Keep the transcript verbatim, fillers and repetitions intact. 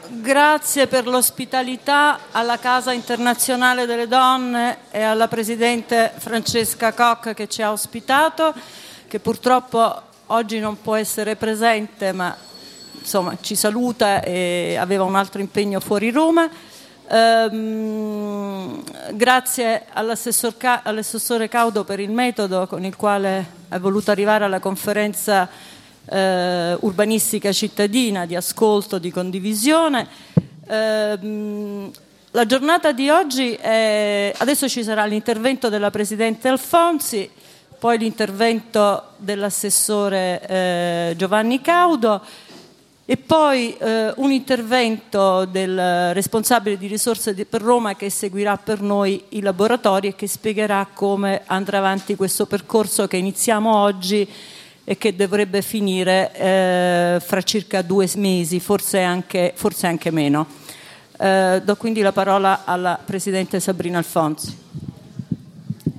grazie per l'ospitalità alla Casa Internazionale delle Donne e alla Presidente Francesca Koch che ci ha ospitato, che purtroppo oggi non può essere presente, ma insomma ci saluta e aveva un altro impegno fuori Roma. Ehm, grazie all'assessor Ca- all'assessore Caudo per il metodo con il quale è voluto arrivare alla conferenza eh, urbanistica cittadina, di ascolto, di condivisione. Ehm, la giornata di oggi è... adesso ci sarà l'intervento della Presidente Alfonsi, poi l'intervento dell'assessore eh, Giovanni Caudo e poi eh, un intervento del responsabile di risorse di, per Roma, che seguirà per noi i laboratori e che spiegherà come andrà avanti questo percorso che iniziamo oggi e che dovrebbe finire eh, fra circa due mesi, forse anche, forse anche meno. Eh, do quindi la parola alla Presidente Sabrina Alfonsi.